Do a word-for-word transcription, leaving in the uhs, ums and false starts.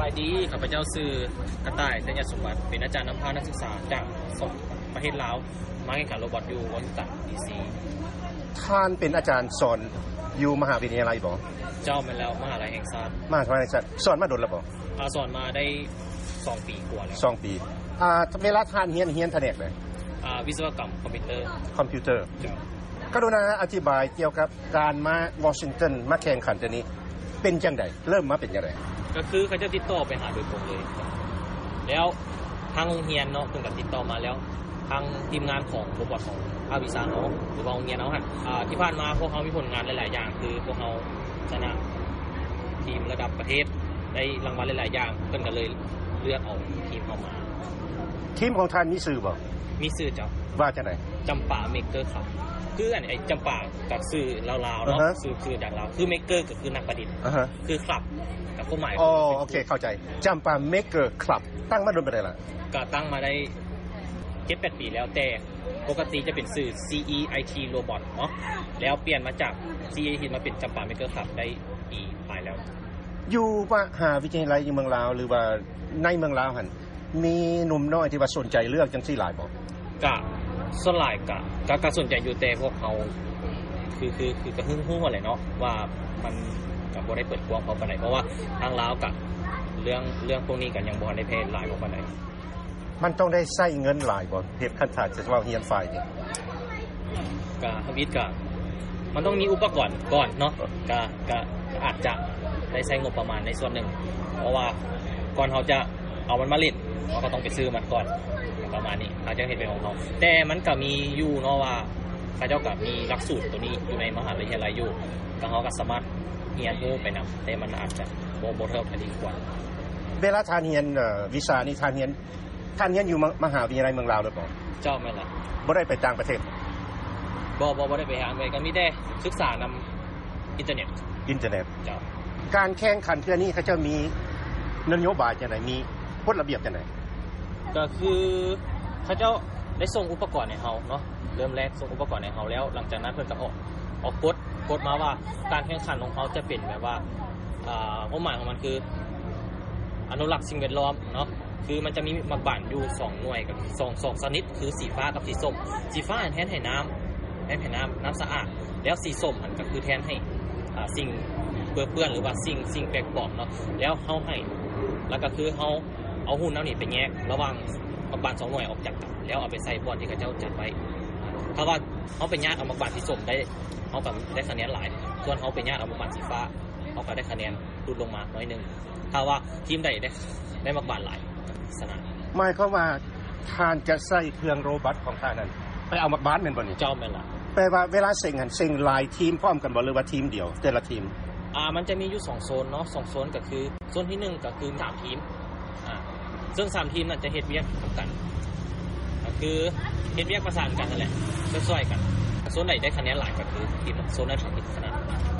บายดีข้าพเจ้าชื่อกระต่ายธัญสมบัติเป็นอาจารย์นำพานักศึกษาจากสองประเทศลาวมาแข่งขันโรบอทอยู่วอชิงตันดีซีท่านเป็นอาจารย์สอนอยู่มหาวิทยาลัยบ่เจ้าเป็นแล้วมหาลัยแห่งชาติมหาวิทยาลัยแห่งชาติสอนมาโดนแล้วบ่อ่าสอนมาได้สองปีกว่าแล้วสองปีอ่าเวลาท่านเรียนเรียนแผนกใดอ่าวิศวกรรมคอมพิวเตอร์คอมพิวเตอร์กรุณาอธิบายเกี่ยวกับการมาวอชิงตันมาแข่งขันตัวนี้เป็นจังได๋เริ่มมาเป็นจังได๋ก็คือเขาจะติดต่อไปหาโดยตรงเลยแล้วทางโรงเรียนเนาะเพิ่นก็ติดต่อมาแล้วทางทีมงานของโรบอทของภาควิชาเนาะหรือว่าโรงเรียนเนาะหั่นอ่าที่ผ่านมาพวกเฮามีผลงานหลายๆอย่างคือพวกเฮาชนะทีมระดับประเทศได้รางวัลหลายๆอย่างเพิ่นก็เลยเลือกเอาทีมเฮามาทีมของท่านมีชื่อบ่มีชื่อเจ้าว่าจังได๋จำปาเมกเกอร์ครับคืออันไอ้จำปากับชื่อลาวๆเนาะชื่อชื่อจากลาวคือเมกเกอร์ก็คือนักประดิษฐ์คือคลับกับความหมายอ๋อโอเคเข้าใจจำปาเมกเกอร์คลับตั้งมาโดนปานใดล่ะก็ตั้งมาได้ เจ็ดแปด ปีแล้วแต่ปกติจะเป็นชื่อ ซี อี ไอ ที Robot เนาะแล้วเปลี่ยนมาจาก ซี อี ไอ ที มาเป็นจำปาเมกเกอร์คลับได้ปีปลายแล้วอยู่มหาวิทยาลัยอยู่เมืองลาวหรือว่าในเมืองลาวหั่นมีหนุ่มน้อยที่ว่าสนใจเลือกจังซี่หลายบ่ก็ส่วนหลายก็ก็ก็สนใจอยู่แต่พวกเขาคือคือคือก็ฮู้ๆว่าแหละเนาะว่ามันก็บ่ได้เปิดกว้างพอปานใดเพราะว่าทางลาวก็เรื่องเรื่องพวกนี้ก็ยังบ่ได้แพร่หลายพอปานใดมันต้องได้ใช้เงินหลายบ่เฮ็ดคันถ้าจะว่าเรียนฝ่ายนี่ก็ทวิตก็มันต้องมีอุปกรณ์ก่อนเนาะก็ก็อาจจะได้ใช้งบประมาณในส่วนหนึ่งเพราะว่าก่อนเฮาจะเอามันมาเล่นเราก็ต้องไปซื้อมันก่อนประมาณนี้อาจจะเห็นเป็นของเขาแต่มันก็มีอยู่เนาะว่าเขาเจ้าก็มีหลักสูตรตัวนี้อยู่ในมหาวิทยาลัยอยู่ก็เขาก็สามารถเรียนรู้ไปนำแต่มันอาจจะบ่บ่เท่ากันดีกว่าเวลาท่านเรียนเอ่อวิชานี้ท่านเรียนท่านเรียนอยู่มหาวิทยาลัยเมืองลาวหรือเปล่าเจ้าแม่นล่ะบ่ได้ไปต่างประเทศบ่บ่บ่ได้ไปหาไปก็มีแต่ศึกษานำอินเทอร์เน็ตอินเทอร์เน็ตเจ้าการแข่งขันเทื่อนี้เขาเจ้ามีนโยบายจังได๋มีกฎระเบียบจังได๋ก็คือเขาเจ้าได้ส่งอุปกรณ์ให้เฮาเนาะเริ่มแรกส่งอุปกรณ์ให้เฮาแล้วหลังจากนั้นเพิ่นก็ออกออกกฎกฎมาว่าการแข่งขันของเขาจะเป็นแบบว่าอ่าความหมายของมันคืออนุรักษ์สิ่งแวดล้อมเนาะคือมันจะมีหมากบานอยู่สองหน่วยกับสอง สองชนิดคือสีฟ้ากับสีส้มสีฟ้าแทนให้น้ำแทนให้น้ำน้ำสะอาดแล้วสีส้มมันก็คือแทนให้อ่าสิ่งเปื้อนหรือว่าสิ่งสิ่งแปลกปลอมเนาะแล้วเฮาให้แล้วก็คือเฮาเอาหุ้นเอานี่ไปแยกระหว่างหมากบานสองหน่วยออกจากกันแล้วเอาไปใส่บอนที่เขาเจ้าจัดไว้ถ้าว่าเฮาไปญาติเอาหมากบานสีส้มได้เฮาก็ได้คะแนนหลายส่วนเฮาไปญาติเอาหมากบานสีฟ้าเฮาก็ได้คะแนนลดลงมาน้อยนึงถ้าว่าทีมใดได้ได้หมากบานหลายชนะหมายความว่าท่านจะใส่เครื่องโรบอทของท่านนั้นไปเอาหมากบานแม่นบ่นี่เจ้าแม่นล่ะแปลว่าเวลาเซ็งหั่นเซ็งหลายทีมพร้อมกันบ่หรือว่าทีมเดียวแต่ละทีมอ่ามันจะมีอยู่สองโซนเนาะสองโซนก็คือโซนที่หนึ่งก็คือสามทีมอ่าซึ่งสามทีมน่ะจะเฮ็ดเวียกกันก็คือเฮ็ดเวียกประสานกันนั่นแหละช่วยๆกันโซนไหนได้คะแนนหลายก็คือทีมโซนนั้นชนะ